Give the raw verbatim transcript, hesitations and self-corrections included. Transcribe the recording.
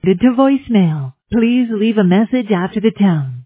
To voicemail. Please leave a message after the tone.